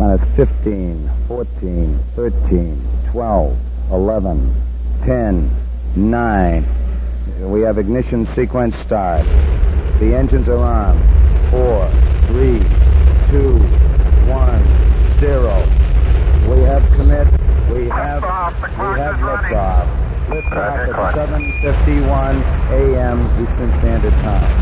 on at 15, 14, 13, 12, 11, 10, 9. We have ignition sequence start. The engines are on. 4, 3, 2, 1, 0. We have commit. We have liftoff. Liftoff at 7:51 a.m. Eastern Standard Time.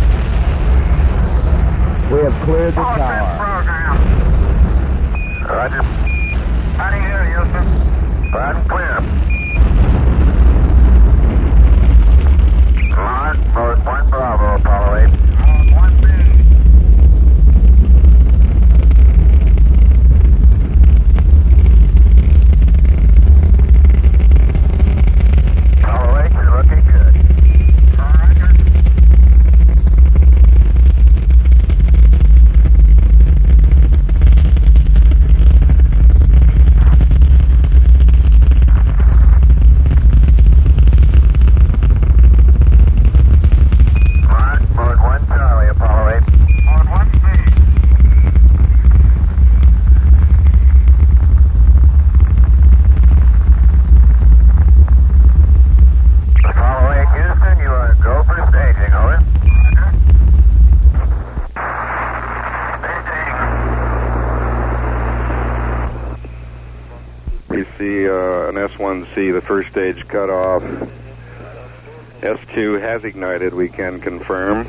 We have cleared the tower. Roger. How do you hear, Houston? Loud and clear. Mark, Mode 1 Bravo, Apollo 8. On 1B. Apollo 8, you're looking good. Roger. An S1C, the first stage cut off. S2 has ignited, we can confirm.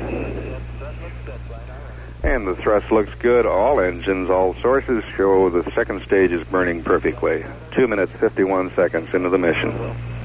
And the thrust looks good. All engines, all sources show the second stage is burning perfectly. 2 minutes, 51 seconds into the mission.